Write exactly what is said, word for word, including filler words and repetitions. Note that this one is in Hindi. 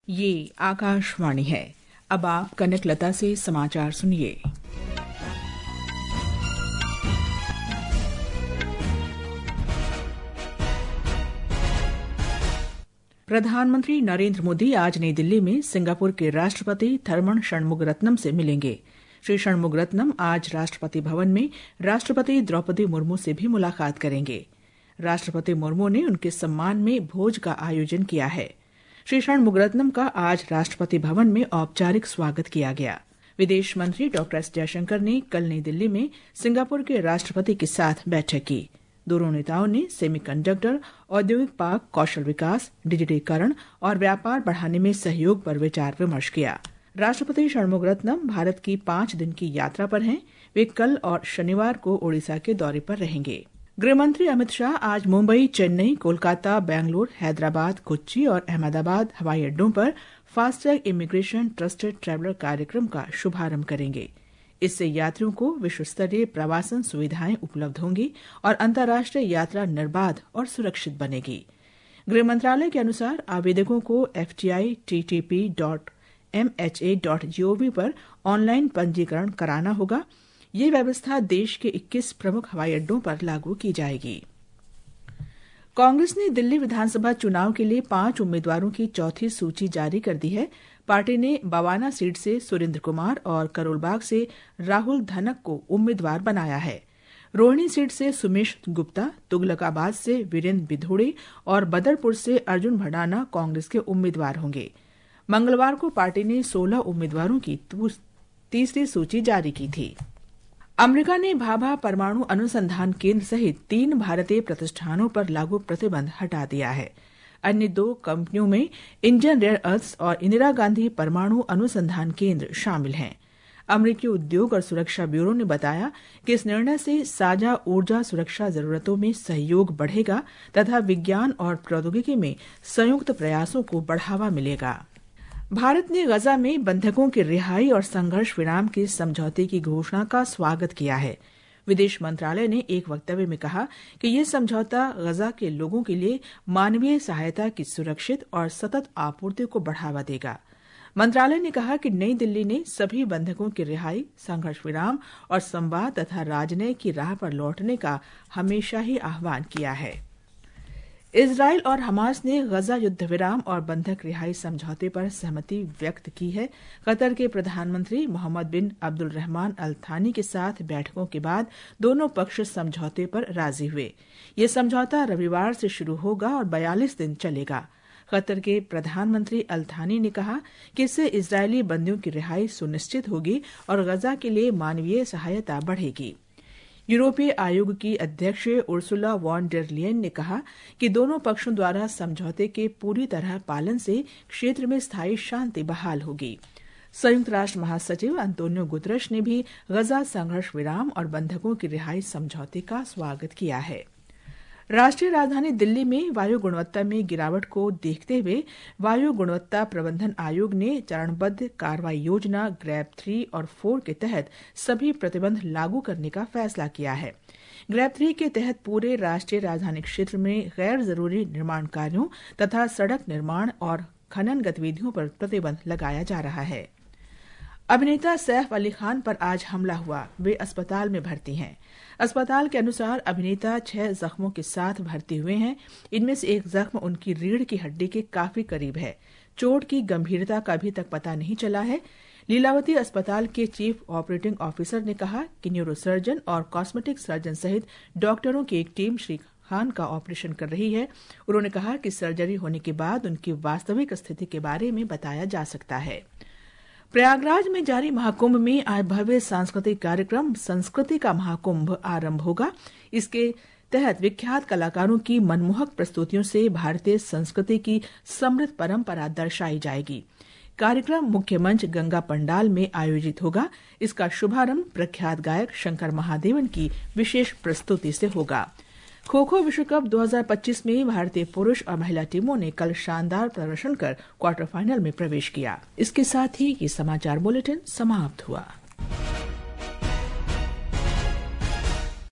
ये आकाशवाणी है। अब आप कनकलता से समाचार सुनिए। प्रधानमंत्री नरेंद्र मोदी आज नई दिल्ली में सिंगापुर के राष्ट्रपति थरमन षणमुगरत्नम से मिलेंगे। श्री षणमुगरत्नम आज राष्ट्रपति भवन में राष्ट्रपति द्रौपदी मुर्मू से भी मुलाकात करेंगे। राष्ट्रपति मुर्मू ने उनके सम्मान में भोज का आयोजन किया है। श्री षणमुगरत्नम का आज राष्ट्रपति भवन में औपचारिक स्वागत किया गया। विदेश मंत्री डॉक्टर एस जयशंकर ने कल नई दिल्ली में सिंगापुर के राष्ट्रपति के साथ बैठक की। दोनों नेताओं ने सेमीकंडक्टर, औद्योगिक पार्क, कौशल विकास, डिजिटीकरण और व्यापार बढ़ाने में सहयोग पर विचार विमर्श किया। राष्ट्रपति षणमुगरत्नम भारत की पांच दिन की यात्रा पर हैं। वे कल और शनिवार को ओडिशा के दौरे पर रहेंगे। गृहमंत्री अमित शाह आज मुंबई, चेन्नई, कोलकाता, बेंगलुरु, हैदराबाद, कोच्चि और अहमदाबाद हवाई अड्डों पर फास्टैग इमिग्रेशन ट्रस्टेड ट्रैवलर कार्यक्रम का शुभारंभ करेंगे। इससे यात्रियों को विश्व स्तरीय प्रवासन सुविधाएं उपलब्ध होंगी और अंतर्राष्ट्रीय यात्रा निर्बाध और सुरक्षित बनेगी। गृह मंत्रालय के अनुसार आवेदकों को F T I T T P dot M H A dot G O V पर ऑनलाइन पंजीकरण कराना होगा। ये व्यवस्था देश के इक्कीस प्रमुख हवाई अड्डों पर लागू की जाएगी। कांग्रेस ने दिल्ली विधानसभा चुनाव के लिए पांच उम्मीदवारों की चौथी सूची जारी कर दी है। पार्टी ने बवाना सीट से सुरेंद्र कुमार और करोलबाग से राहुल धनक को उम्मीदवार बनाया है। रोहिणी सीट से सुमेश गुप्ता, तुगलकाबाद से वीरेंद्र बिधोड़े और बदरपुर से अर्जुन भडाना कांग्रेस के उम्मीदवार होंगे। मंगलवार को पार्टी ने सोलह उम्मीदवारों की तीसरी सूची जारी की थी। अमेरिका ने भाभा परमाणु अनुसंधान केंद्र सहित तीन भारतीय प्रतिष्ठानों पर लागू प्रतिबंध हटा दिया है। अन्य दो कंपनियों में इंडियन रेयर अर्थ्स और इंदिरा गांधी परमाणु अनुसंधान केंद्र शामिल हैं। अमेरिकी उद्योग और सुरक्षा ब्यूरो ने बताया कि इस निर्णय से साझा ऊर्जा सुरक्षा जरूरतों में सहयोग बढ़ेगा तथा विज्ञान और प्रौद्योगिकी में संयुक्त प्रयासों को बढ़ावा मिलेगा। भारत ने गजा में बंधकों की रिहाई और संघर्ष विराम के समझौते की घोषणा का स्वागत किया है। विदेश मंत्रालय ने एक वक्तव्य में कहा कि यह समझौता गजा के लोगों के लिए मानवीय सहायता की सुरक्षित और सतत आपूर्ति को बढ़ावा देगा। मंत्रालय ने कहा कि नई दिल्ली ने सभी बंधकों की रिहाई, संघर्ष विराम और संवाद तथा राजनय की राह पर लौटने का हमेशा ही आह्वान किया है। इजरायल और हमास ने गजा युद्ध विराम और बंधक रिहाई समझौते पर सहमति व्यक्त की है। कतर के प्रधानमंत्री मोहम्मद बिन अब्दुल रहमान अल थानी के साथ बैठकों के बाद दोनों पक्ष समझौते पर राजी हुए। ये समझौता रविवार से शुरू होगा और बयालीस दिन चलेगा। कतर के प्रधानमंत्री अल थानी ने कहा कि इससे इजरायली बंदियों की रिहाई सुनिश्चित होगी और गजा के लिए मानवीय सहायता बढ़ेगी। यूरोपीय आयोग की अध्यक्ष उर्सुला वॉन डेर लियन ने कहा कि दोनों पक्षों द्वारा समझौते के पूरी तरह पालन से क्षेत्र में स्थायी शांति बहाल होगी। संयुक्त राष्ट्र महासचिव अंतोनियो गुतरश ने भी गजा संघर्ष विराम और बंधकों की रिहाई समझौते का स्वागत किया है। राष्ट्रीय राजधानी दिल्ली में वायु गुणवत्ता में गिरावट को देखते हुए वायु गुणवत्ता प्रबंधन आयोग ने चरणबद्ध कार्रवाई योजना ग्रैब थ्री और फोर के तहत सभी प्रतिबंध लागू करने का फैसला किया है। ग्रैब थ्री के तहत पूरे राष्ट्रीय राजधानी क्षेत्र में गैर जरूरी निर्माण कार्यों तथा सड़क निर्माण और खनन गतिविधियों पर प्रतिबंध लगाया जा रहा है। अभिनेता सैफ अली खान पर आज हमला हुआ। वे अस्पताल में भर्ती हैं। अस्पताल के अनुसार अभिनेता छह जख्मों के साथ भर्ती हुए हैं। इनमें से एक जख्म उनकी रीढ़ की हड्डी के काफी करीब है। चोट की गंभीरता का अभी तक पता नहीं चला है। लीलावती अस्पताल के चीफ ऑपरेटिंग ऑफिसर ने कहा कि न्यूरोसर्जन और कॉस्मेटिक सर्जन सहित डॉक्टरों की एक टीम श्री खान का ऑपरेशन कर रही है। उन्होंने कहा कि सर्जरी होने के बाद उनकी वास्तविक स्थिति के बारे में बताया जा सकता है। प्रयागराज में जारी महाकुंभ में आज भव्य सांस्कृतिक कार्यक्रम संस्कृति का महाकुंभ आरंभ होगा। इसके तहत विख्यात कलाकारों की मनमोहक प्रस्तुतियों से भारतीय संस्कृति की समृद्ध परंपरा दर्शाई जाएगी। कार्यक्रम मुख्य मंच गंगा पंडाल में आयोजित होगा। इसका शुभारंभ प्रख्यात गायक शंकर महादेवन की विशेष प्रस्तुति से होगा। खो खो विश्व कप दो हज़ार पच्चीस में भारतीय पुरुष और महिला टीमों ने कल शानदार प्रदर्शन कर क्वार्टर फाइनल में प्रवेश किया। इसके साथ ही ये समाचार बुलेटिन समाप्त हुआ।